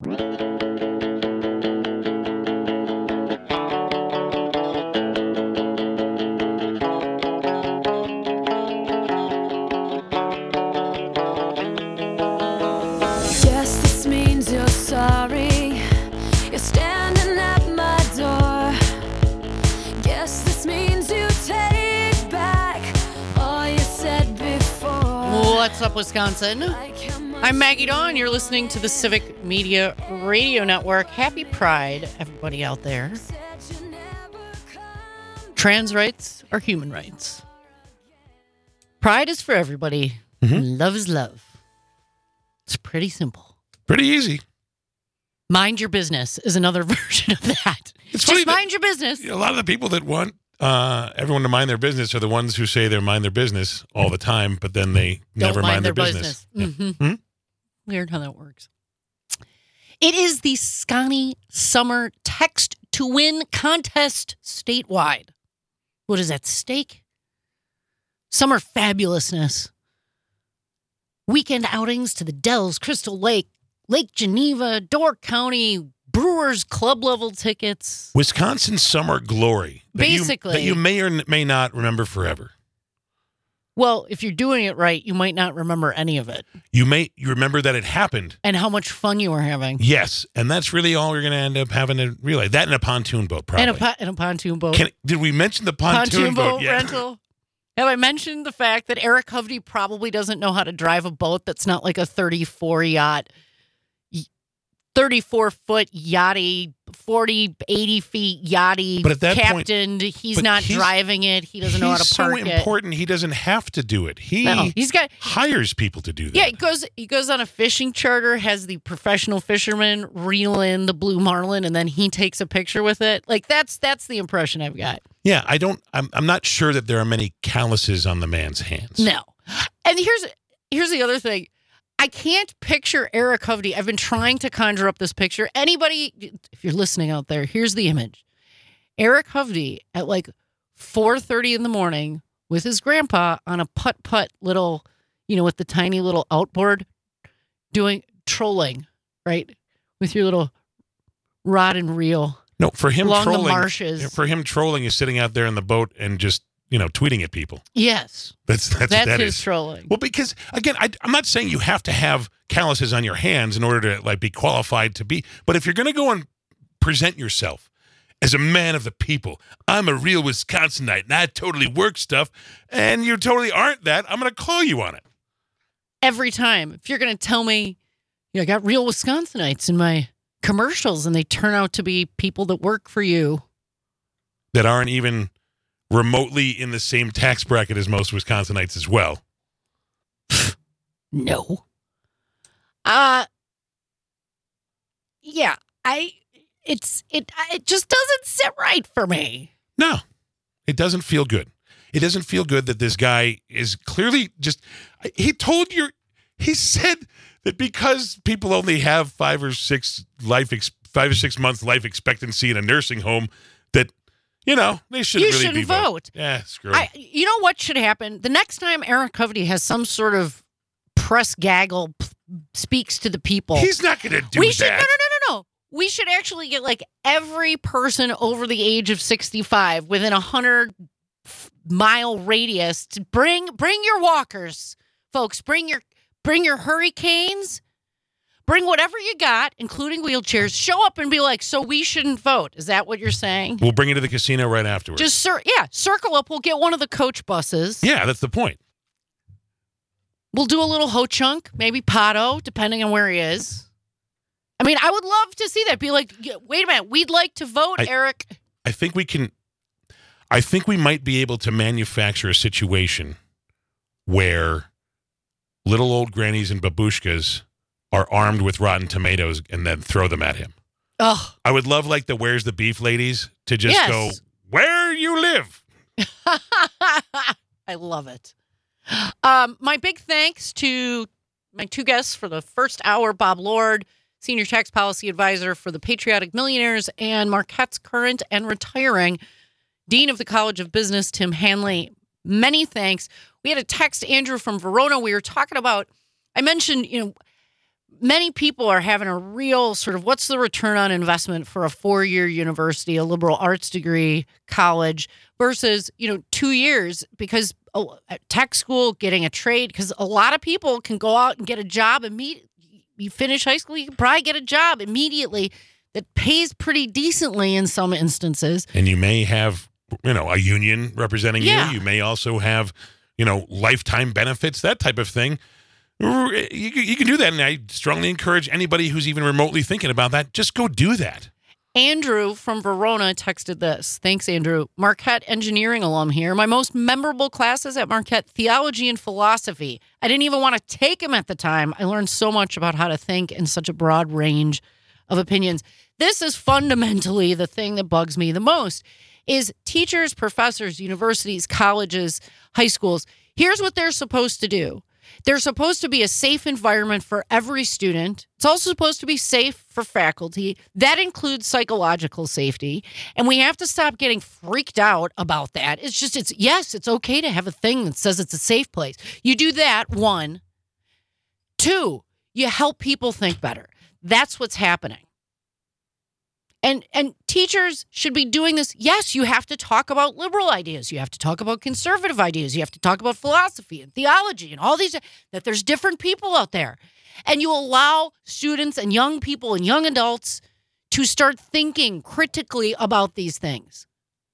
Yes, this means you're sorry. You're standing at my door. Yes, this means you take back all you said before. What's up, Wisconsin? I'm Maggie Dawn. You're listening to the Civic Media Radio Network. Happy Pride, everybody out there. Trans rights are human rights. Pride is for everybody. Mm-hmm. Love is love. It's pretty simple. Pretty easy. Mind your business is another version of that. It's funny Just mind your business. A lot of the people that want everyone to mind their business are the ones who say they mind their business all the time, but then they never mind their business. Mm-hmm. Mm-hmm. Weird how that works. It is the Scotty Summer Text to Win contest statewide. What is at stake? Summer fabulousness. Weekend outings to the Dells, Crystal Lake, Lake Geneva, Door County, Brewers Club level tickets. Wisconsin summer glory. Basically. That you may or may not remember forever. Well, if you're doing it right, you might not remember any of it. You remember that it happened. And how much fun you were having. Yes, and that's really all you're going to end up having to realize. That and a pontoon boat, probably. And a pontoon boat. Did we mention the pontoon boat yet? Rental. Have I mentioned the fact that Eric Hovde probably doesn't know how to drive a boat that's not like a 34-foot yachty, 40, 80 feet yachty but at that captained. He's not driving it. He doesn't know how to park it. He's so important, he doesn't have to do it. He hires people to do that. Yeah, he goes on a fishing charter, has the professional fisherman reel in the blue marlin, and then he takes a picture with it. Like, that's the impression I've got. Yeah, I'm not sure that there are many calluses on the man's hands. No. And here's the other thing. I can't picture Eric Hovde. I've been trying to conjure up this picture. Anybody, if you're listening out there, here's the image. Eric Hovde at like 4:30 in the morning with his grandpa on a putt-putt little, with the tiny little outboard doing trolling, right? With your little rod and reel. No, for him along trolling, the marshes. For him trolling is sitting out there in the boat and just, tweeting at people. Yes. That's his trolling. Well, because again, I'm not saying you have to have calluses on your hands in order to be qualified to be, but if you're going to go and present yourself as a man of the people, I'm a real Wisconsinite and I totally work stuff, and you totally aren't that, I'm going to call you on it. Every time. If you're going to tell me, I got real Wisconsinites in my commercials and they turn out to be people that work for you. That aren't even remotely in the same tax bracket as most Wisconsinites as well. No. Yeah, it just doesn't sit right for me. No, it doesn't feel good. It doesn't feel good that this guy is clearly he said that because people only have 5 or 6 months life expectancy in a nursing home, that they shouldn't be vote. Yeah, screw it. You know what should happen? The next time Eric Hovde has some sort of press gaggle, speaks to the people. He's not going to do that. No. We should actually get every person over the age of 65 within 100-mile radius to bring your walkers, folks. Bring your hurricanes. Bring whatever you got, including wheelchairs. Show up and be like, so we shouldn't vote. Is that what you're saying? We'll bring you to the casino right afterwards. Just circle up. We'll get one of the coach buses. Yeah, that's the point. We'll do a little ho-chunk, maybe Pato, depending on where he is. I mean, I would love to see that. Be like, wait a minute, we'd like to vote, Eric. I think we might be able to manufacture a situation where little old grannies and babushkas are armed with rotten tomatoes and then throw them at him. Oh, I would love the Where's the Beef ladies to just go, where you live. I love it. My big thanks to my two guests for the first hour, Bob Lord, Senior Tax Policy Advisor for the Patriotic Millionaires, and Marquette's current and retiring Dean of the College of Business, Tim Hanley. Many thanks. We had a text, Andrew from Verona. We were talking about, I mentioned, many people are having a real sort of what's the return on investment for a 4-year university, a liberal arts degree, college versus, 2 years because at tech school, getting a trade, because a lot of people can go out and get a job immediately. You finish high school, you can probably get a job immediately that pays pretty decently in some instances. And you may have, a union representing you. You may also have, lifetime benefits, that type of thing. You can do that, and I strongly encourage anybody who's even remotely thinking about that, just go do that. Andrew from Verona texted this. Thanks, Andrew. Marquette engineering alum here. My most memorable classes at Marquette, theology and philosophy. I didn't even want to take them at the time. I learned so much about how to think in such a broad range of opinions. This is fundamentally the thing that bugs me the most is teachers, professors, universities, colleges, high schools. Here's what they're supposed to do. They're supposed to be a safe environment for every student. It's also supposed to be safe for faculty. That includes psychological safety. And we have to stop getting freaked out about that. It's okay to have a thing that says it's a safe place. You do that, 1. 2, you help people think better. That's what's happening. And teachers should be doing this. Yes, you have to talk about liberal ideas. You have to talk about conservative ideas. You have to talk about philosophy and theology and all these, that there's different people out there. And you allow students and young people and young adults to start thinking critically about these things.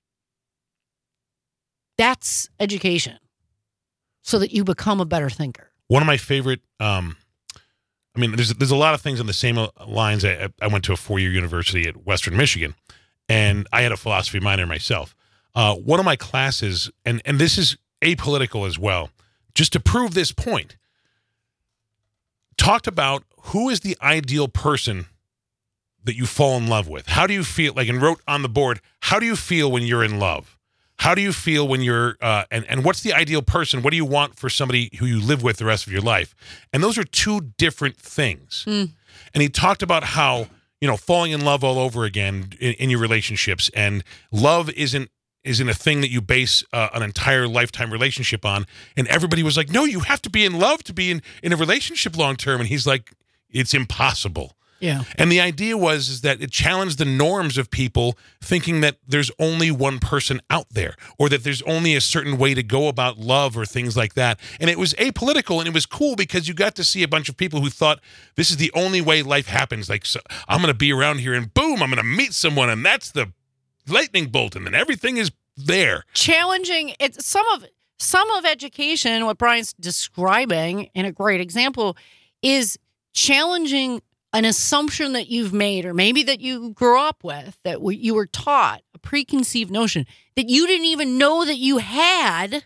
That's education, so that you become a better thinker. One of my favorite, there's a lot of things on the same lines. I went to a 4-year university at Western Michigan, and I had a philosophy minor myself. One of my classes, and this is apolitical as well, just to prove this point, talked about who is the ideal person that you fall in love with. How do you feel, and wrote on the board, how do you feel when you're in love? How do you feel when you're, and what's the ideal person? What do you want for somebody who you live with the rest of your life? And those are two different things. And he talked about how, falling in love all over again in your relationships, and love isn't a thing that you base an entire lifetime relationship on. And everybody was like, no, you have to be in love to be in a relationship long term. And he's like, it's impossible. Yeah. And the idea was that it challenged the norms of people thinking that there's only one person out there, or that there's only a certain way to go about love or things like that. And it was apolitical, and it was cool because you got to see a bunch of people who thought this is the only way life happens. So I'm going to be around here and boom, I'm going to meet someone, and that's the lightning bolt, and then everything is there. Challenging. It's some of education, what Brian's describing in a great example, is challenging an assumption that you've made, or maybe that you grew up with, that you were taught, a preconceived notion that you didn't even know that you had.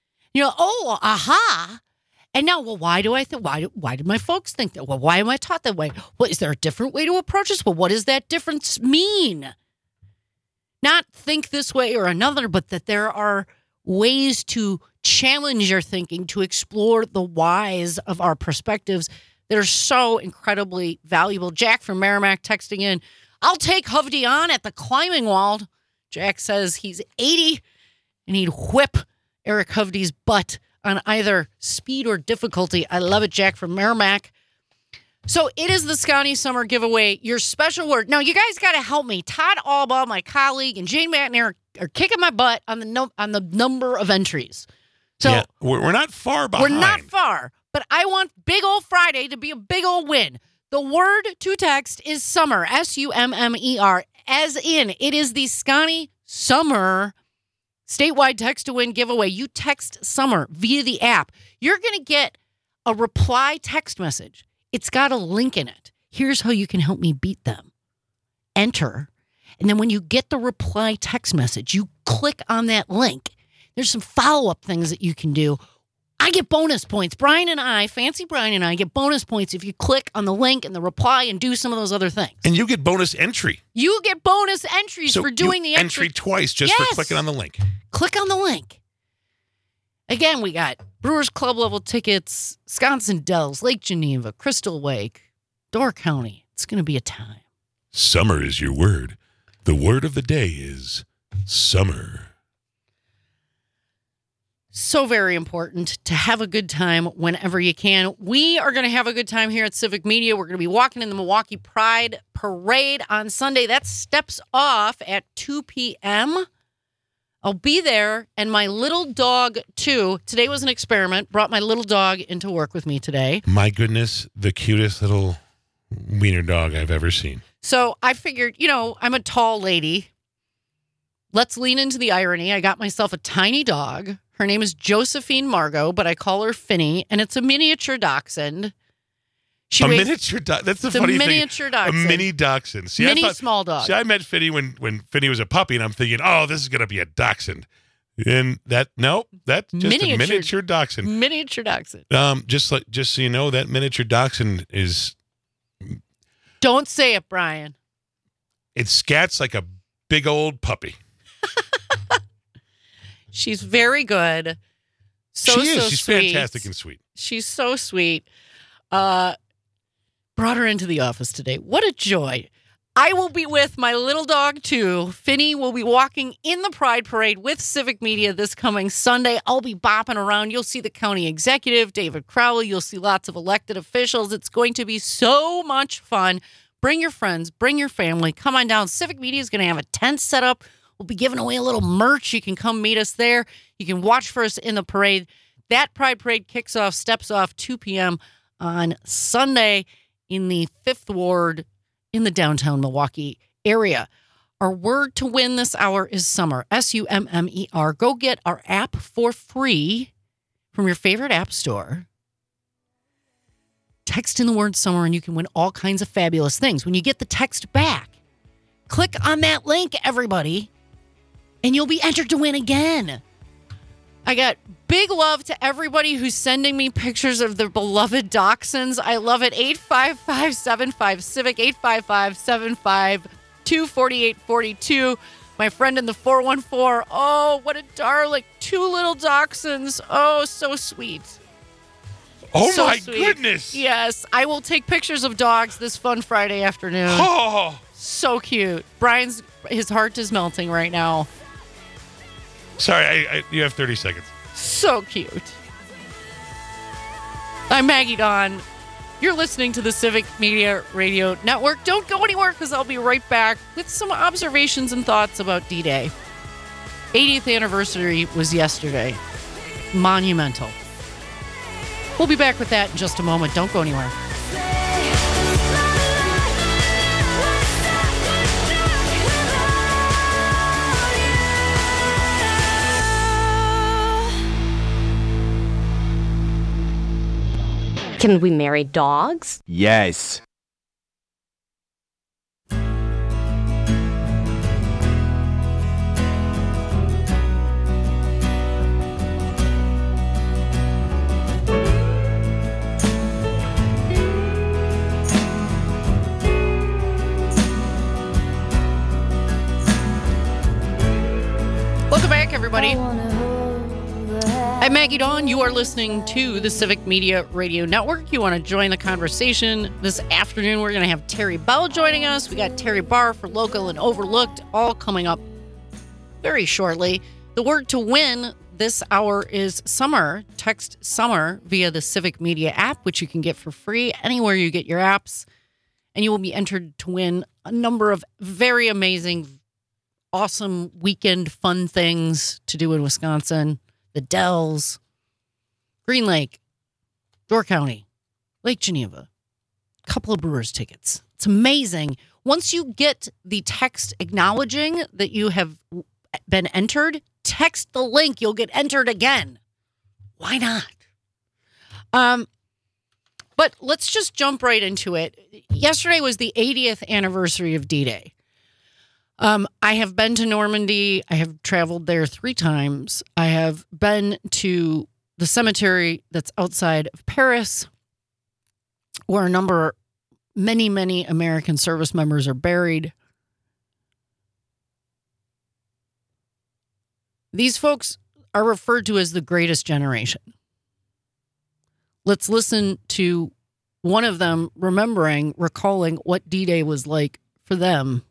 Aha. And now, why do I think? Why did my folks think that? Well, why am I taught that way? Well, is there a different way to approach this? Well, what does that difference mean? Not think this way or another, but that there are ways to challenge your thinking, to explore the whys of our perspectives that are so incredibly valuable. Jack from Merrimack texting in, I'll take Hovde on at the climbing wall. Jack says he's 80 and he'd whip Eric Hovde's butt on either speed or difficulty. I love it, Jack from Merrimack. So it is the Scotty Summer giveaway, your special word. Now, you guys got to help me. Todd Albaugh, my colleague, and Jane McNair are kicking my butt on the number of entries. So yeah, we're not far behind. We're not far. But I want Big Ol' Friday to be a big ol' win. The word to text is summer, SUMMER, as in it is the Scotty Summer statewide text to win giveaway. You text summer via the app. You're going to get a reply text message. It's got a link in it. Here's how you can help me beat them. Enter. And then when you get the reply text message, you click on that link. There's some follow-up things that you can do. I get bonus points. Fancy Brian and I get bonus points if you click on the link and the reply and do some of those other things. And you get bonus entry. You get bonus entries for doing the entry twice just for clicking on the link. Click on the link. Again, we got Brewers Club level tickets, Wisconsin Dells, Lake Geneva, Crystal Lake, Door County. It's going to be a time. Summer is your word. The word of the day is summer. So very important to have a good time whenever you can. We are going to have a good time here at Civic Media. We're going to be walking in the Milwaukee Pride Parade on Sunday. That steps off at 2 p.m. I'll be there, and my little dog, too. Today was an experiment. Brought my little dog into work with me today. My goodness, the cutest little wiener dog I've ever seen. So I figured, I'm a tall lady. Let's lean into the irony. I got myself a tiny dog. Her name is Josephine Margot, but I call her Finny, and it's a miniature dachshund. Miniature dachshund? That's the funny thing. Miniature dachshund. A mini dachshund. See, small dog. See, I met Finny when Finny was a puppy, and I'm thinking, oh, this is going to be a dachshund. And that's just a miniature dachshund. Miniature dachshund. Just so you know, that miniature dachshund is... Don't say it, Brian. It scats like a big old puppy. She's very good. She's sweet. Fantastic and sweet. She's so sweet. Brought her into the office today. What a joy. I will be with my little dog, too. Finny will be walking in the Pride Parade with Civic Media this coming Sunday. I'll be bopping around. You'll see the county executive, David Crowley. You'll see lots of elected officials. It's going to be so much fun. Bring your friends. Bring your family. Come on down. Civic Media is going to have a tent set up. We'll be giving away a little merch. You can come meet us there. You can watch for us in the parade. That Pride Parade steps off 2 p.m. on Sunday in the 5th Ward in the downtown Milwaukee area. Our word to win this hour is summer, SUMMER. Go get our app for free from your favorite app store. Text in the word summer and you can win all kinds of fabulous things. When you get the text back, click on that link, everybody, and you'll be entered to win again. I got big love to everybody who's sending me pictures of their beloved dachshunds. I love it. 855-75-CIVIC, 855-752-4842. My friend in the 414. Oh, what a darling. 2 little dachshunds. Oh, so sweet. Oh, so my sweet. goodness. Yes, I will take pictures of dogs this fun Friday afternoon. Oh. So cute. His heart is melting right now. Sorry, you have 30 seconds. So cute. I'm Maggie Dawn. You're listening to the Civic Media Radio Network. Don't go anywhere because I'll be right back with some observations and thoughts about D-Day. 80th anniversary was yesterday. Monumental. We'll be back with that in just a moment. Don't go anywhere. Can we marry dogs? Yes. Welcome back, everybody. I'm Maggie Dawn. You are listening to the Civic Media Radio Network. You want to join the conversation this afternoon? We're going to have Terry Bell joining us. We got Terry Barr for Local and Overlooked, all coming up very shortly. The word to win this hour is summer. Text summer via the Civic Media app, which you can get for free anywhere you get your apps. And you will be entered to win a number of very amazing, awesome weekend fun things to do in Wisconsin. The Dells, Green Lake, Door County, Lake Geneva, a couple of Brewers tickets. It's amazing. Once you get the text acknowledging that you have been entered, text the link. You'll get entered again. Why not? But let's just jump right into it. Yesterday was the 80th anniversary of D-Day. I have been to Normandy. I have traveled there 3 times. I have been to the cemetery that's outside of Paris, where many American service members are buried. These folks are referred to as the greatest generation. Let's listen to one of them recalling what D-Day was like for them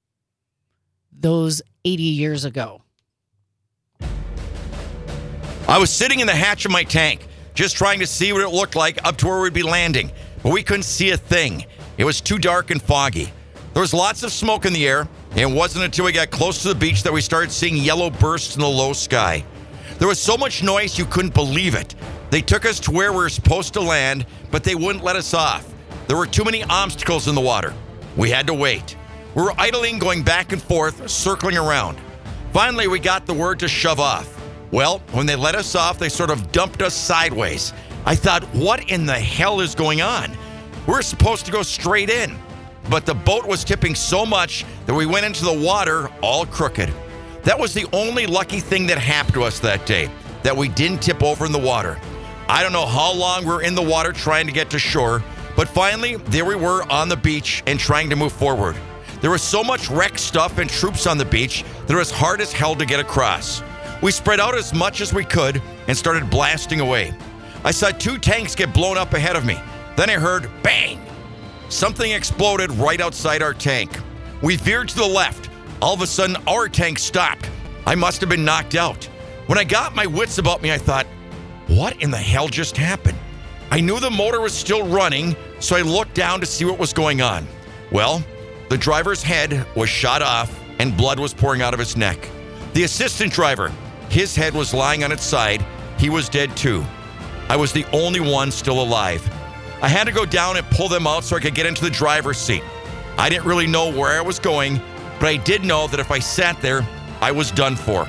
those 80 years ago. I was sitting in the hatch of my tank, just trying to see what it looked like up to where we'd be landing, but we couldn't see a thing. It was too dark and foggy. There was lots of smoke in the air, and it wasn't until we got close to the beach that we started seeing yellow bursts in the low sky. There was so much noise you couldn't believe it. They took us to where we were supposed to land, but they wouldn't let us off. There were too many obstacles in the water. We had to wait. We were idling, going back and forth, circling around. Finally, we got the word to shove off. Well, when they let us off, they sort of dumped us sideways. I thought, what in the hell is going on? We're supposed to go straight in. But the boat was tipping so much that we went into the water all crooked. That was the only lucky thing that happened to us that day, that we didn't tip over in the water. I don't know how long we were in the water trying to get to shore, but finally, there we were on the beach and trying to move forward. There was so much wrecked stuff and troops on the beach that it was hard as hell to get across. We spread out as much as we could and started blasting away. I saw 2 tanks get blown up ahead of me. Then I heard bang. Something exploded right outside our tank. We veered to the left. All of a sudden, our tank stopped. I must have been knocked out. When I got my wits about me, I thought, what in the hell just happened? I knew the motor was still running, so I looked down to see what was going on. Well, the driver's head was shot off and blood was pouring out of his neck. The assistant driver, his head was lying on its side. He was dead too. I was the only one still alive. I had to go down and pull them out so I could get into the driver's seat. I didn't really know where I was going, but I did know that if I sat there, I was done for.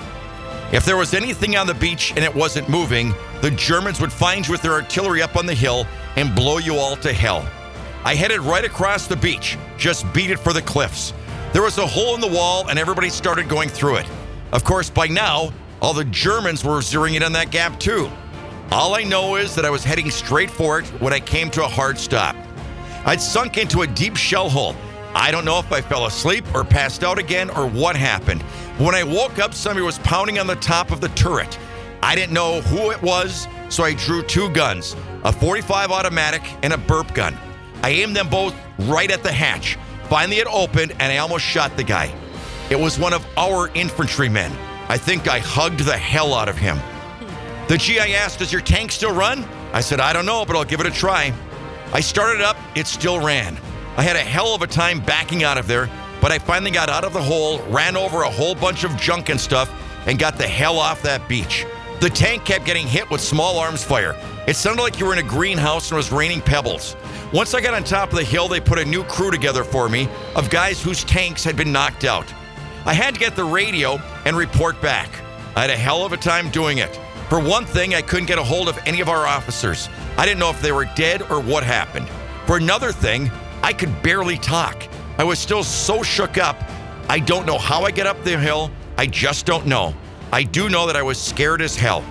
If there was anything on the beach and it wasn't moving, the Germans would find you with their artillery up on the hill and blow you all to hell. I headed right across the beach, just beat it for the cliffs. There was a hole in the wall and everybody started going through it. Of course, by now, all the Germans were zeroing in on that gap too. All I know is that I was heading straight for it when I came to a hard stop. I'd sunk into a deep shell hole. I don't know if I fell asleep or passed out again or what happened. When I woke up, somebody was pounding on the top of the turret. I didn't know who it was, so I drew 2 guns, a .45 automatic and a burp gun. I aimed them both right at the hatch. Finally, it opened, and I almost shot the guy. It was one of our infantrymen. I think I hugged the hell out of him. The GI asked, does your tank still run? I said, I don't know, but I'll give it a try. I started up, it still ran. I had a hell of a time backing out of there, but I finally got out of the hole, ran over a whole bunch of junk and stuff, and got the hell off that beach. The tank kept getting hit with small arms fire. It sounded like you were in a greenhouse and it was raining pebbles. Once I got on top of the hill, they put a new crew together for me of guys whose tanks had been knocked out. I had to get the radio and report back. I had a hell of a time doing it. For one thing, I couldn't get a hold of any of our officers. I didn't know if they were dead or what happened. For another thing, I could barely talk. I was still so shook up. I don't know how I get up the hill. I just don't know. I do know that I was scared as hell.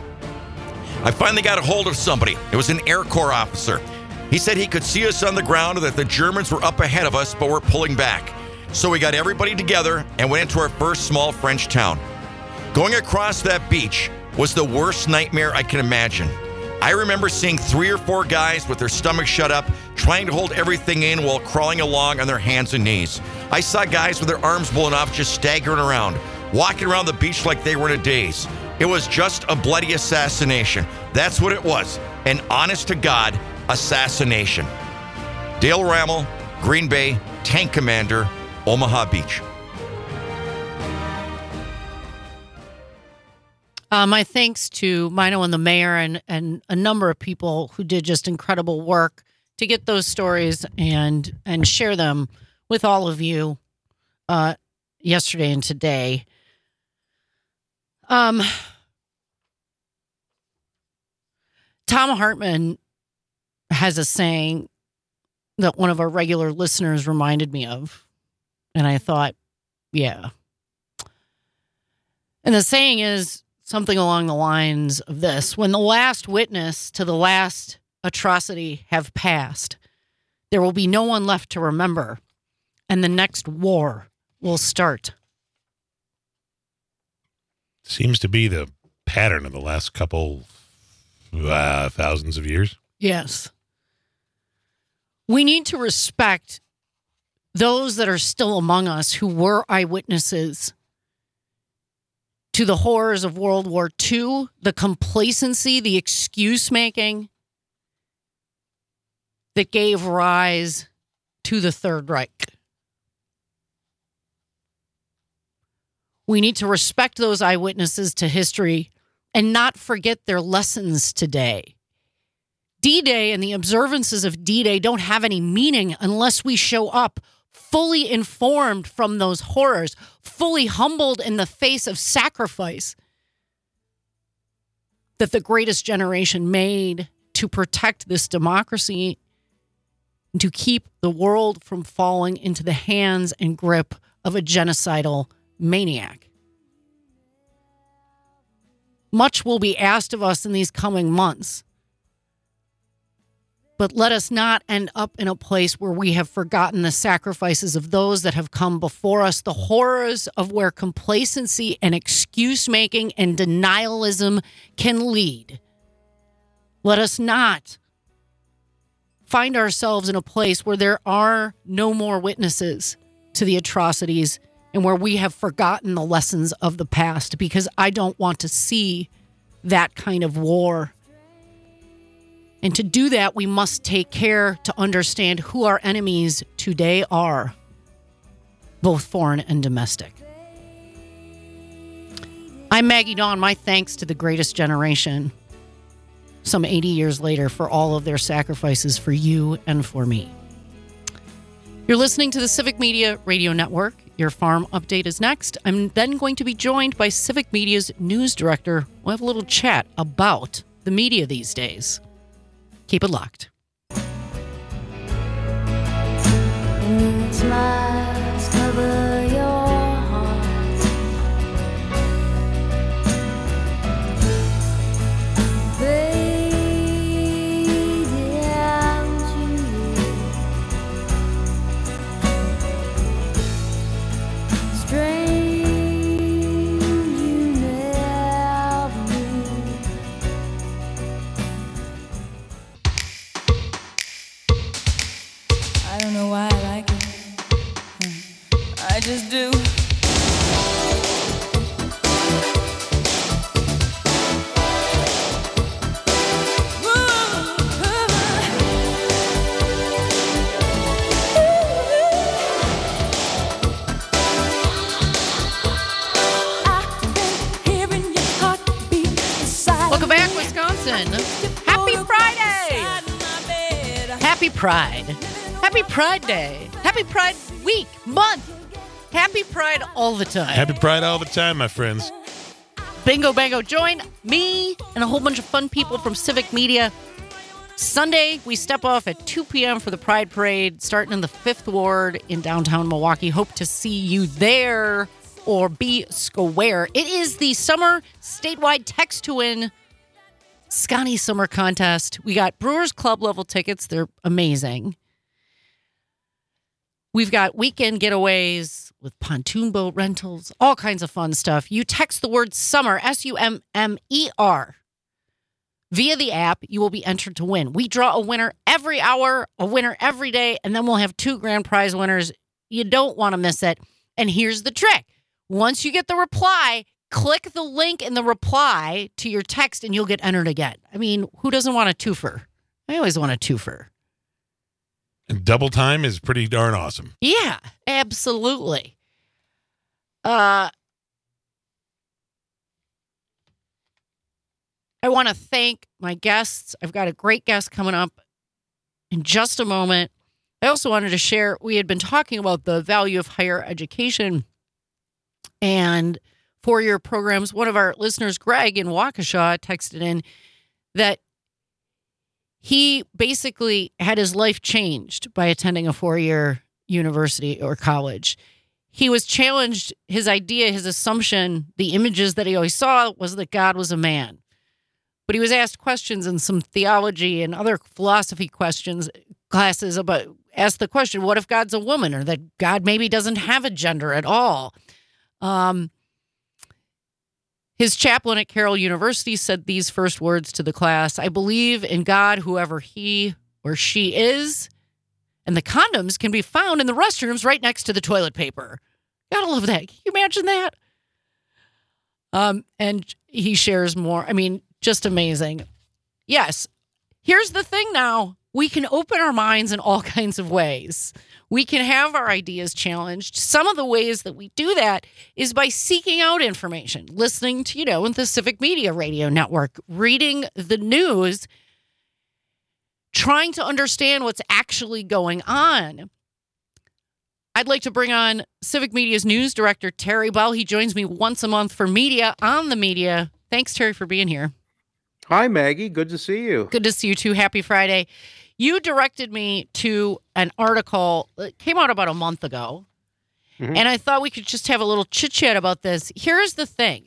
I finally got a hold of somebody. It was an Air Corps officer. He said he could see us on the ground and that the Germans were up ahead of us, but were pulling back. So we got everybody together and went into our first small French town. Going across that beach was the worst nightmare I can imagine. I remember seeing 3 or 4 guys with their stomachs shut up, trying to hold everything in while crawling along on their hands and knees. I saw guys with their arms blown off just staggering around, walking around the beach like they were in a daze. It was just a bloody assassination. That's what it was. An honest-to-God assassination. Dale Rammel, Green Bay, Tank Commander, Omaha Beach. My thanks to Mino and the mayor and a number of people who did just incredible work to get those stories and share them with all of you yesterday and today. Tom Hartman has a saying that one of our regular listeners reminded me of, and I thought, yeah. And the saying is something along the lines of this: when the last witness to the last atrocity have passed, there will be no one left to remember, and the next war will start. Seems to be the pattern of the last couple thousands of years. Yes. We need to respect those that are still among us who were eyewitnesses to the horrors of World War II, the complacency, the excuse making that gave rise to the Third Reich. We need to respect those eyewitnesses to history and not forget their lessons today. D-Day and the observances of D-Day don't have any meaning unless we show up fully informed from those horrors, fully humbled in the face of sacrifice that the greatest generation made to protect this democracy and to keep the world from falling into the hands and grip of a genocidal maniac. Much will be asked of us in these coming months. But let us not end up in a place where we have forgotten the sacrifices of those that have come before us, the horrors of where complacency and excuse-making and denialism can lead. Let us not find ourselves in a place where there are no more witnesses to the atrocities and where we have forgotten the lessons of the past, because I don't want to see that kind of war. And to do that, we must take care to understand who our enemies today are, both foreign and domestic. I'm Maggie Dawn. My thanks to the greatest generation, some 80 years later, for all of their sacrifices for you and for me. You're listening to the Civic Media Radio Network. Your farm update is next. I'm then going to be joined by Civic Media's news director. We'll have a little chat about the media these days. Keep it locked. Smiles cover your heart. Fade down to you. Strange you never knew. I don't know why I like it. I just do. Welcome back, Wisconsin. Happy Friday! Happy Pride. Happy Pride Day. Happy Pride Week, month. Happy Pride all the time. Happy Pride all the time, my friends. Bingo Bango. Join me and a whole bunch of fun people from Civic Media. Sunday, we step off at 2 p.m. for the Pride Parade, starting in the 5th Ward in downtown Milwaukee. Hope to see you there or be square. It is the summer statewide text to win Scotty Summer Contest. We got Brewers Club level tickets. They're amazing. We've got weekend getaways with pontoon boat rentals, all kinds of fun stuff. You text the word summer, SUMMER, via the app. You will be entered to win. We draw a winner every hour, a winner every day, and then we'll have 2 grand prize winners. You don't want to miss it. And here's the trick. Once you get the reply, click the link in the reply to your text and you'll get entered again. I mean, who doesn't want a twofer? I always want a twofer. And double time is pretty darn awesome. Yeah, absolutely. I want to thank my guests. I've got a great guest coming up in just a moment. I also wanted to share, we had been talking about the value of higher education and 4-year programs. One of our listeners, Greg in Waukesha, texted in that he basically had his life changed by attending a 4-year university or college. He was challenged. His idea, his assumption, the images that he always saw was that God was a man. But he was asked questions in some theology and other philosophy classes about, asked the question, what if God's a woman, or that God maybe doesn't have a gender at all? His chaplain at Carroll University said these first words to the class: I believe in God, whoever he or she is, and the condoms can be found in the restrooms right next to the toilet paper. Gotta love that. Can you imagine that? And he shares more. I mean, just amazing. Yes. Here's the thing now. We can open our minds in all kinds of ways. We can have our ideas challenged. Some of the ways that we do that is by seeking out information, listening to, the Civic Media Radio Network, reading the news, trying to understand what's actually going on. I'd like to bring on Civic Media's news director, Terry Bell. He joins me once a month for Media on the Media. Thanks, Terry, for being here. Hi, Maggie. Good to see you. Good to see you, too. Happy Friday. You directed me to an article that came out about a month ago, and I thought we could just have a little chit-chat about this. Here's the thing.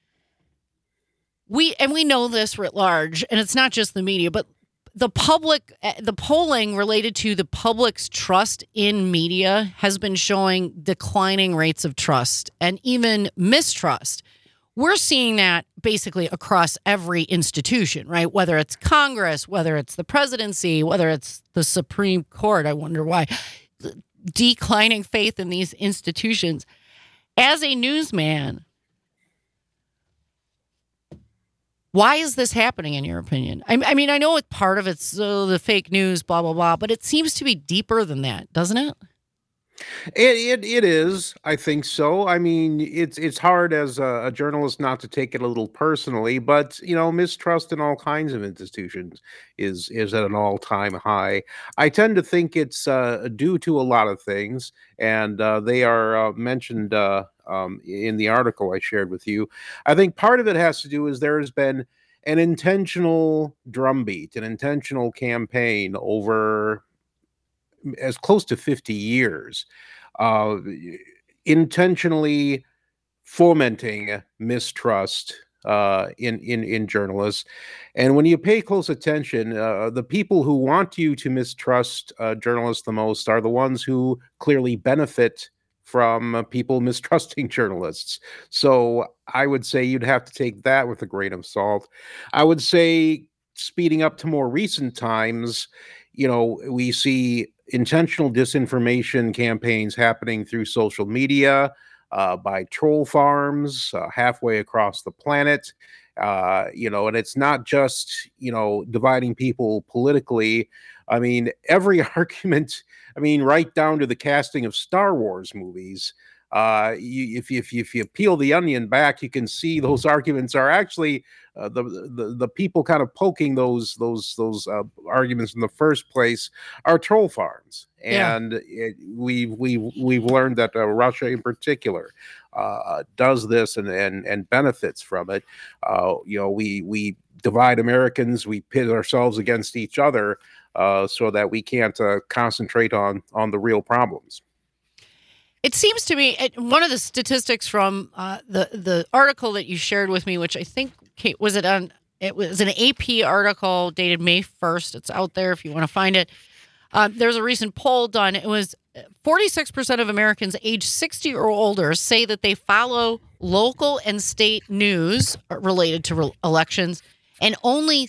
We know this writ large, and it's not just the media, but the polling related to the public's trust in media has been showing declining rates of trust and even mistrust. We're seeing that basically across every institution, right? Whether it's Congress, whether it's the presidency, whether it's the Supreme Court. I wonder why. Declining faith in these institutions. As a newsman, why is this happening, in your opinion? I mean, I know part of it's the fake news, blah, blah, blah, but it seems to be deeper than that, doesn't it? It is. I think so. I mean, it's hard as a journalist not to take it a little personally, but mistrust in all kinds of institutions is at an all-time high. I tend to think it's due to a lot of things, and they are mentioned in the article I shared with you. I think part of it has to do is there has been an intentional drumbeat, an intentional campaign over as close to 50 years, intentionally fomenting mistrust in journalists. And when you pay close attention, the people who want you to mistrust journalists the most are the ones who clearly benefit from people mistrusting journalists. So I would say you'd have to take that with a grain of salt. I would say, speeding up to more recent times, we see intentional disinformation campaigns happening through social media by troll farms halfway across the planet. And it's not just, dividing people politically. I mean, every argument, right down to the casting of Star Wars movies. If you peel the onion back, you can see those arguments are actually the people kind of poking those arguments in the first place are troll farms, and we've learned that Russia in particular does this and benefits from it. We divide Americans, we pit ourselves against each other so that we can't concentrate on the real problems. It seems to me one of the statistics from the article that you shared with me, which I think it was an AP article dated May 1st. It's out there if you want to find it. There's a recent poll done. It was 46% of Americans age 60 or older say that they follow local and state news related to elections, and only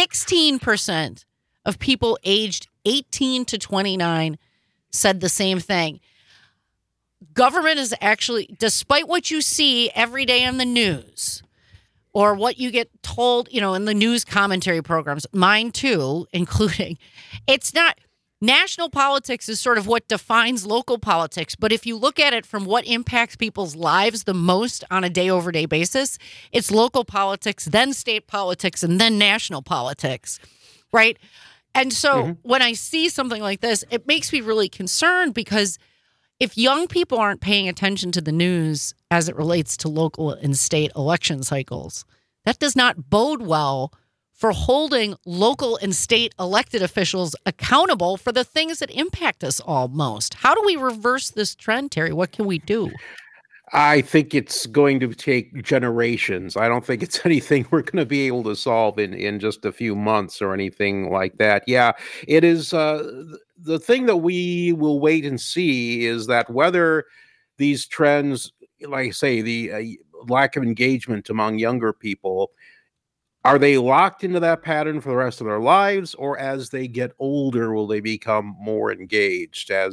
16% of people aged 18 to 29 said the same thing. Government is actually, despite what you see every day on the news or what you get told, in the news commentary programs, mine too, including, it's not, national politics is sort of what defines local politics. But if you look at it from what impacts people's lives the most on a day over day basis, it's local politics, then state politics, and then national politics, right? And so when I see something like this, it makes me really concerned, because if young people aren't paying attention to the news as it relates to local and state election cycles, that does not bode well for holding local and state elected officials accountable for the things that impact us all most. How do we reverse this trend, Terry? What can we do? I think it's going to take generations. I don't think it's anything we're going to be able to solve in just a few months or anything like that. Yeah, it is. The thing that we will wait and see is that whether these trends, like I say, the lack of engagement among younger people, are they locked into that pattern for the rest of their lives, or as they get older, will they become more engaged? As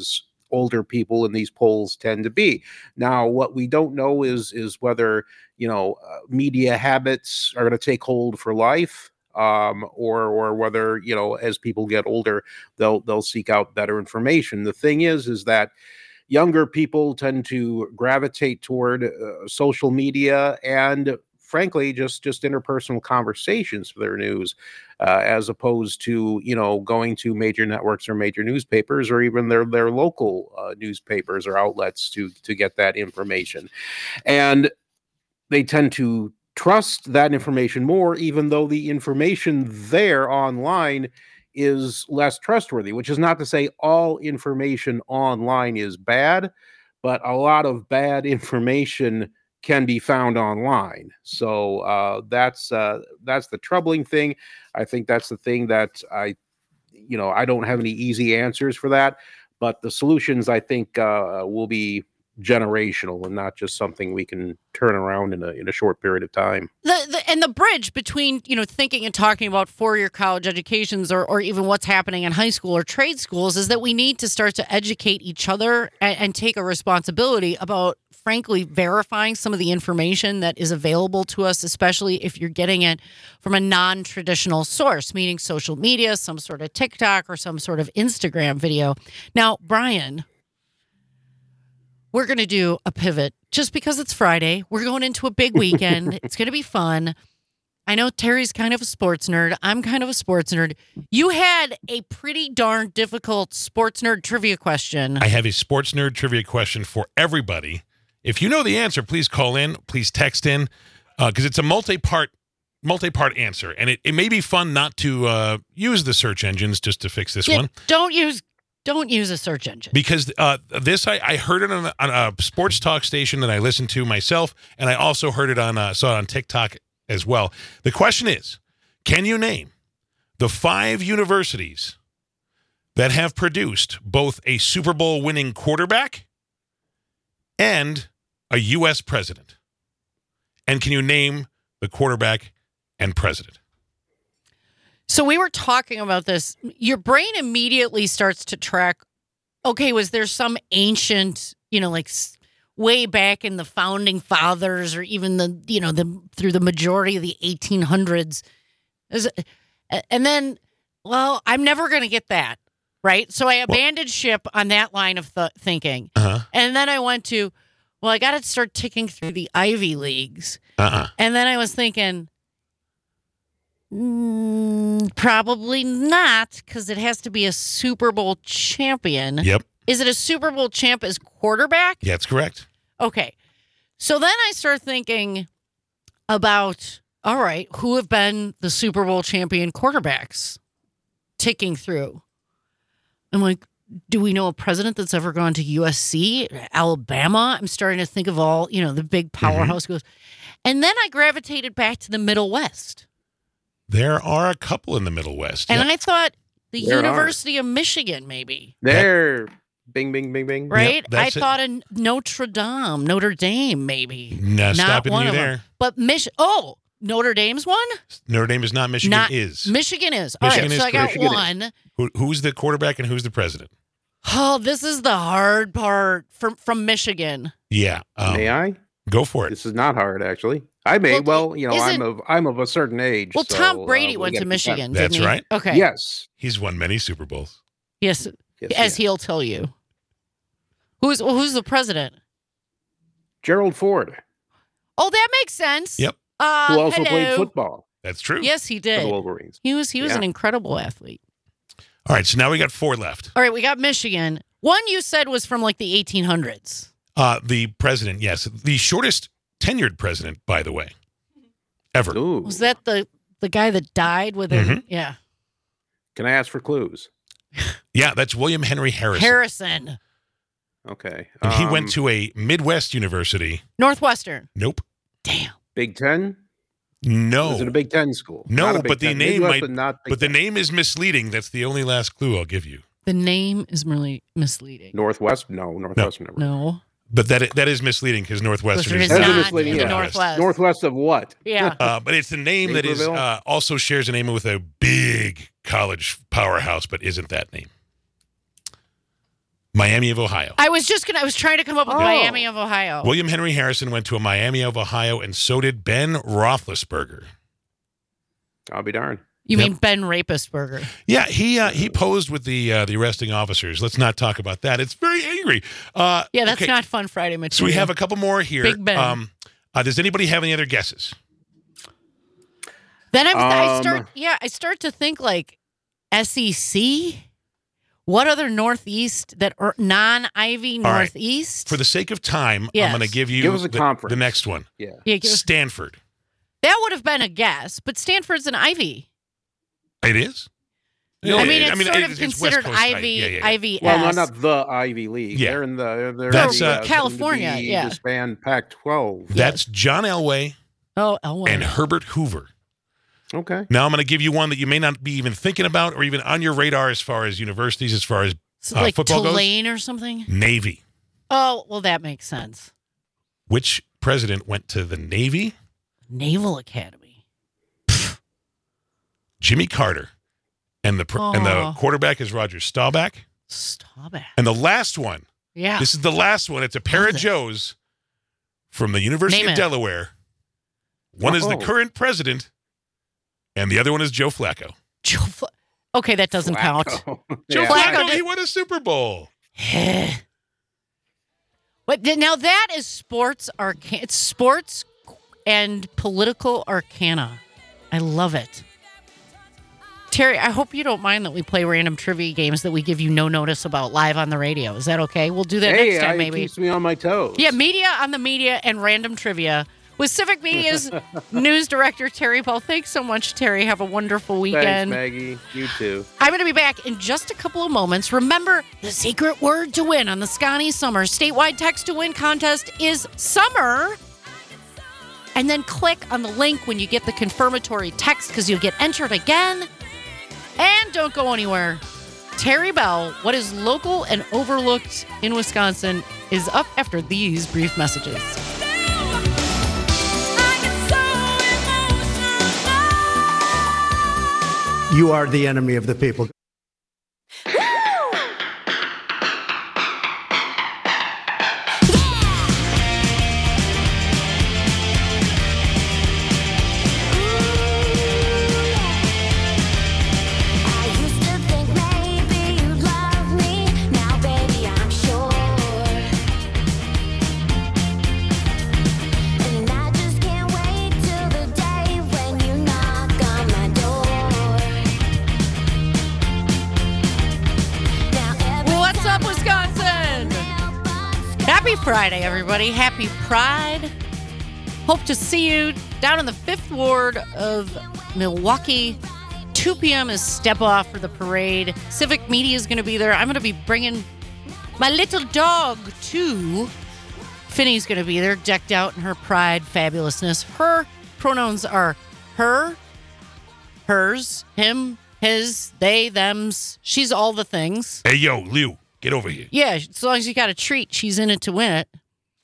older people in these polls tend to be. Now, what we don't know is whether media habits are going to take hold for life, or whether as people get older, they'll seek out better information. The thing is that younger people tend to gravitate toward social media and, frankly, just interpersonal conversations for their news, as opposed to going to major networks or major newspapers or even their local newspapers or outlets to get that information. And they tend to trust that information more, even though the information there online is less trustworthy, which is not to say all information online is bad, but a lot of bad information can be found online. So that's the troubling thing. I think that's the thing that I don't have any easy answers for that, but the solutions, I think, will be generational and not just something we can turn around in a short period of time. And the bridge between thinking and talking about four-year college educations or even what's happening in high school or trade schools is that we need to start to educate each other and take a responsibility about, frankly, verifying some of the information that is available to us, especially if you're getting it from a non-traditional source, meaning social media, some sort of TikTok or some sort of Instagram video. Now, Brian, we're going to do a pivot just because it's Friday. We're going into a big weekend. It's going to be fun. I know Terry's kind of a sports nerd. I'm kind of a sports nerd. You had a pretty darn difficult sports nerd trivia question. I have a sports nerd trivia question for everybody. If you know the answer, please call in. Please text in, because it's a multi-part answer. And it may be fun not to use the search engines just to fix this one. Don't use a search engine. Because this, I heard it on a sports talk station that I listened to myself, and I also heard it saw it on TikTok as well. The question is, can you name the 5 universities that have produced both a Super Bowl winning quarterback and a U.S. president? And can you name the quarterback and president? So we were talking about this. Your brain immediately starts to track, okay, was there some ancient, way back in the founding fathers or even through the majority of the 1800s? And then, well, I'm never going to get that, right? So I abandoned ship on that line of thinking. Uh-huh. And then I went to, well, I got to start ticking through the Ivy Leagues. Uh-uh. And then I was thinking, probably not, because it has to be a Super Bowl champion. Yep. Is it a Super Bowl champ as quarterback? Yeah, that's correct. Okay. So then I start thinking about, all right, who have been the Super Bowl champion quarterbacks ticking through? I'm like, do we know a president that's ever gone to USC, Alabama? I'm starting to think of all, the big powerhouse schools. And then I gravitated back to the Middle West. There are a couple in the Middle West. And Yep. I thought the There University of Michigan, maybe. There, bing, bing, bing, bing. Right? Yep, I that's it. thought in Notre Dame, maybe. No, Not stopping one you of there. them. But Notre Dame's one? Notre Dame is not. Michigan Not- is. Michigan is. All Michigan right, is so I got Michigan is. one. Who's the quarterback and who's the president? Oh, this is the hard part from Michigan. Yeah. May I? Go for it. This is not hard, actually. I may. Well, Well, I'm of a certain age. Well, so, Tom Brady we'll went get to that. Michigan, That's didn't he? right. Okay. Yes. He's won many Super Bowls. Yes, Yes, as yes. he'll tell you. Who's the president? Gerald Ford, Oh, that makes sense. Yep. who also played hello. football That's true. Yes, he for the did. Wolverines. He was Yeah. an incredible athlete. All right. So now we got 4 left. All right, we got Michigan. One you said was from like the 1800s. The president, yes. The shortest tenured president, by the way, ever. Ooh. Was that the guy that died within? Mhm. Yeah, Can I ask for clues? Yeah, that's William Henry Harrison. Harrison, Okay. And he went to a Midwest university. Northwestern. Nope. Damn. Big Ten. No. Was it a Big Ten school? No, Not a Big but the Ten. name Midwest, might- not Big But the Ten. name is misleading. That's the only last clue I'll give you. The name is really misleading. Northwest. No, Northwestern. Never. No. But that is misleading because Northwestern is Northwestern That is is not misleading, in the the yeah. Northwest. Northwest of what? Yeah. But it's the name that is Naperville? also shares a name with a big college powerhouse, but isn't that name. Miami of Ohio. I was trying to come up with Miami of Ohio. William Henry Harrison went to a Miami of Ohio, and so did Ben Roethlisberger. I'll be darned. You mean Ben Rapistberger? Yeah, he posed with the arresting officers. Let's not talk about that. It's very angry. Yeah, that's not fun Friday material. So we have a couple more here. Big Ben. Does anybody have any other guesses? Then I start to think like SEC. What other Northeast that are non-Ivy Northeast? Right. For the sake of time, Yes. I'm going to give you us a conference. the next one. Yeah. Stanford. That would have been a guess, but Stanford's an Ivy. It is? It's West considered Coast Ivy. Ivy. Well, not the Ivy League. Yeah. They're in the That's, California, yeah. Disband Pac-12. That's John Elway Elway. and Herbert Hoover. Okay. Now I'm going to give you one that you may not be even thinking about or even on your radar as far as universities, as far as like football Tulane or something? Navy. Oh, well, that makes sense. Which president went to the Navy? Naval Academy. Jimmy Carter. And the quarterback is Roger Staubach. Staubach. And the last one. Yeah. This is the last one. It's a pair of Joes from the University of Delaware. One is the current president, and the other one is Joe Flacco. Okay, that doesn't count. Joe Flacco, he won a Super Bowl. But now that is sports arcana. It's sports and political arcana. I love it. Terry, I hope you don't mind that we play random trivia games that we give you no notice about live on the radio. Is that okay? We'll do that next time, maybe. It keeps me on my toes. Yeah, media on the media and random trivia with Civic Media's news director, Terry Bell. Thanks so much, Terry. Have a wonderful weekend. Thanks, Maggie. You too. I'm going to be back in just a couple of moments. Remember, the secret word to win on the Scotty Summer statewide text to win contest is summer. And then click on the link when you get the confirmatory text because you'll get entered again. And don't go anywhere. Terry Bell, what is local and overlooked in Wisconsin, is up after these brief messages. You are the enemy of the people. Happy Friday, everybody. Happy Pride. Hope to see you down in the 5th Ward of Milwaukee. 2 p.m. is step off for the parade. Civic Media is going to be there. I'm going to be bringing my little dog, too. Finney's going to be there, decked out in her pride fabulousness. Her pronouns are her, hers, him, his, they, thems. She's all the things. Hey, yo, Liu. Get over here. Yeah, as long as you got a treat, she's in it to win it.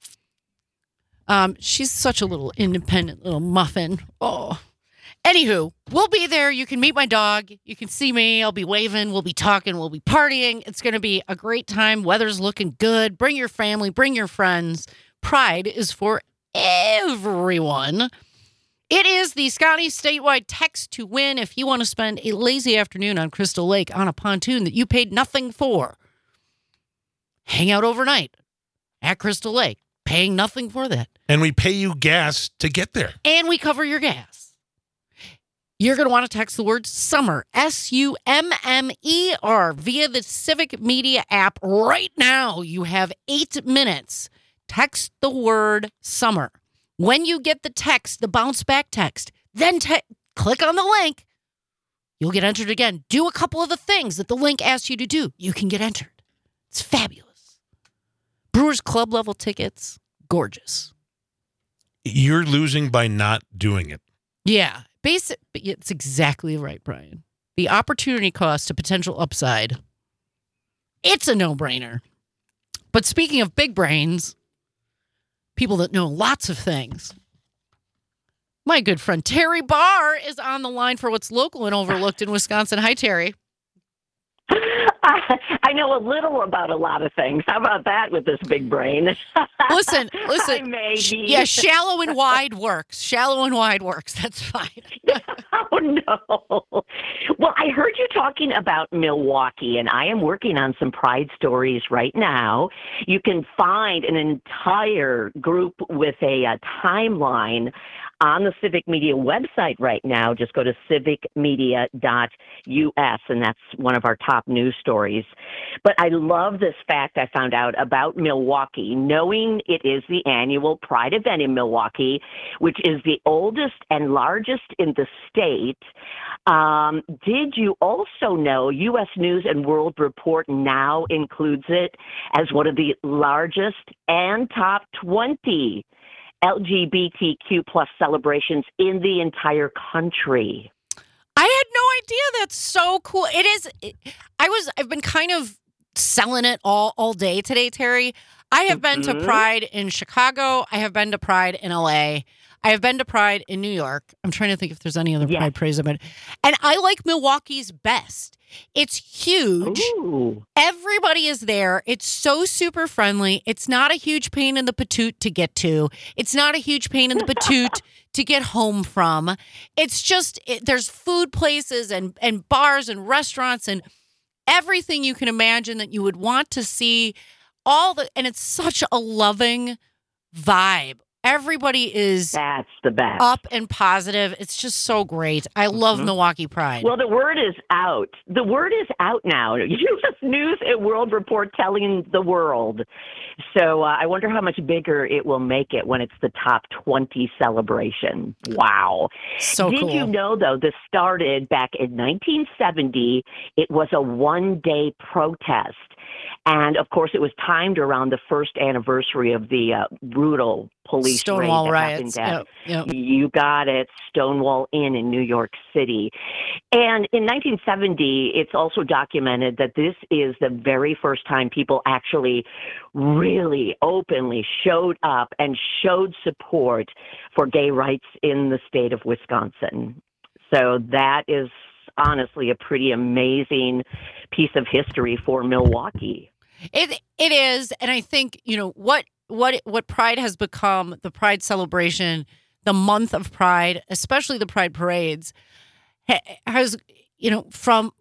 She's such a little independent little muffin. Oh. Anywho, we'll be there. You can meet my dog. You can see me. I'll be waving. We'll be talking. We'll be partying. It's going to be a great time. Weather's looking good. Bring your family. Bring your friends. Pride is for everyone. It is the Scotty statewide text to win if you want to spend a lazy afternoon on Crystal Lake on a pontoon that you paid nothing for. Hang out overnight at Crystal Lake, paying nothing for that. And we pay you gas to get there. And we cover your gas. You're going to want to text the word SUMMER, SUMMER, via the Civic Media app right now. You have 8 minutes. Text the word SUMMER. When you get the text, the bounce back text, then click on the link. You'll get entered again. Do a couple of the things that the link asks you to do. You can get entered. It's fabulous. Brewers Club level tickets, gorgeous. You're losing by not doing it. Yeah. It's exactly right, Brian. The opportunity cost to potential upside, it's a no-brainer. But speaking of big brains, people that know lots of things, my good friend Terry Barr is on the line for what's local and overlooked in Wisconsin. Hi, Terry. I know a little about a lot of things. How about that with this big brain? Listen. Hi, Maggie. Yeah, shallow and wide works. Shallow and wide works. That's fine. Oh, no. Well, I heard you talking about Milwaukee, and I am working on some Pride stories right now. You can find an entire group with a timeline on the Civic Media website right now. Just go to civicmedia.us, and that's one of our top news stories. But I love this fact I found out about Milwaukee, knowing it is the annual Pride event in Milwaukee, which is the oldest and largest in the state. Did you also know U.S. News and World Report now includes it as one of the largest and top 20 LGBTQ plus celebrations in the entire country? I had no idea. That's so cool. It is. I've been kind of selling it all day today, Terry. I have been to Pride in Chicago. I have been to Pride in LA. I have been to Pride in New York. I'm trying to think if there's any other Pride parades I've been. And I like Milwaukee's best. It's huge. Ooh. Everybody is there. It's so super friendly. It's not a huge pain in the patoot to get to. It's not a huge pain in the patoot to get home from. It's just, there's food places and bars and restaurants and everything you can imagine that you would want to see. And it's such a loving vibe. Everybody is That's the best. up and positive. It's just so great. I love Milwaukee Pride. Well, the word is out. The word is out now. U.S. News and World Report telling the world. So I wonder how much bigger it will make it when it's the top 20 celebration. Wow. So Did cool. you know, though, this started back in 1970. It was a one-day protest. And, of course, it was timed around the first anniversary of the brutal police Stonewall raid that riots. happened Yep. You got it. Stonewall Inn in New York City. And in 1970, it's also documented that this is the very first time people actually really openly showed up and showed support for gay rights in the state of Wisconsin. So that is honestly a pretty amazing piece of history for Milwaukee. It is, and I think what Pride has become, the Pride celebration, the month of Pride, especially the Pride parades, has from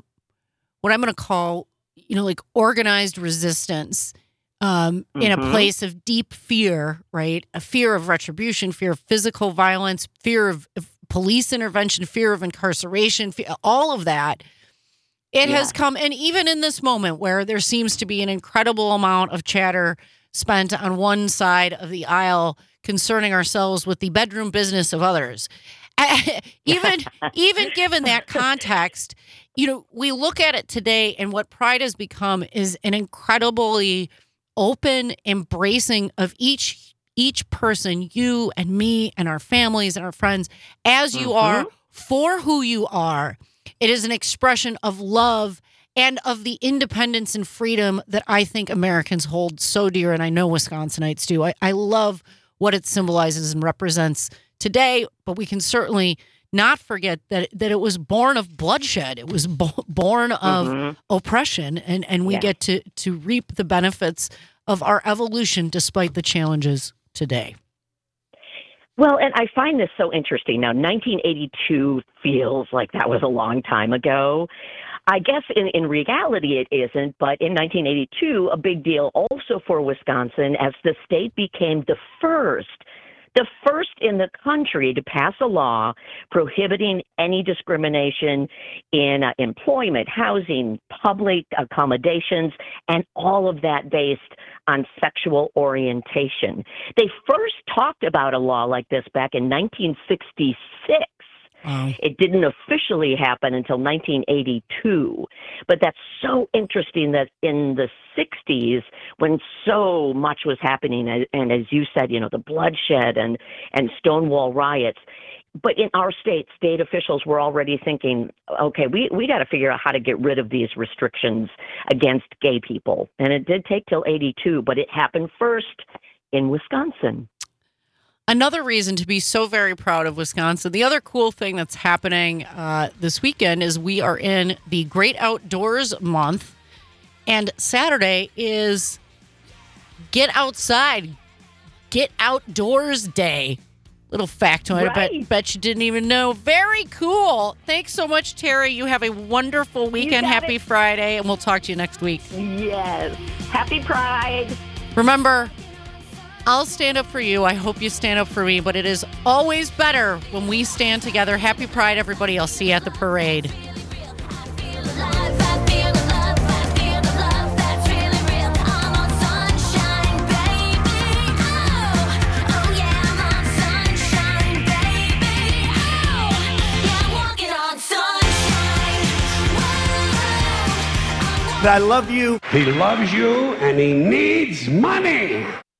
what I'm going to call like organized resistance in a place of deep fear, right? A fear of retribution, fear of physical violence, fear of police intervention, fear of incarceration, all of that. It has come, and even in this moment where there seems to be an incredible amount of chatter spent on one side of the aisle concerning ourselves with the bedroom business of others, even given that context, we look at it today, and what Pride has become is an incredibly open embracing of each person, you and me and our families and our friends, as you are, for who you are. It is an expression of love and of the independence and freedom that I think Americans hold so dear, and I know Wisconsinites do. I love what it symbolizes and represents today, but we can certainly not forget that it was born of bloodshed. It was born of oppression, and we get to reap the benefits of our evolution despite the challenges today. Well, and I find this so interesting. Now, 1982 feels like that was a long time ago. I guess in reality it isn't, but in 1982, a big deal also for Wisconsin as the state became the first in the country to pass a law prohibiting any discrimination in employment, housing, public accommodations, and all of that based on sexual orientation. They first talked about a law like this back in 1966. It didn't officially happen until 1982. But that's so interesting that in the 60s, when so much was happening, and as you said, the bloodshed and Stonewall riots, but in our state officials were already thinking, okay, we got to figure out how to get rid of these restrictions against gay people. And it did take till 82, but it happened first in Wisconsin. Another reason to be so very proud of Wisconsin. The other cool thing that's happening this weekend is we are in the Great Outdoors Month, and Saturday is Get Outside, Get Outdoors Day. Little factoid, I bet you didn't even know. Very cool. Thanks so much, Terry. You have a wonderful weekend. Happy Friday, and we'll talk to you next week. Yes. Happy Pride. Remember, I'll stand up for you. I hope you stand up for me, but it is always better when we stand together. Happy Pride, everybody. I'll see you at the parade. I love you. He loves you and he needs money.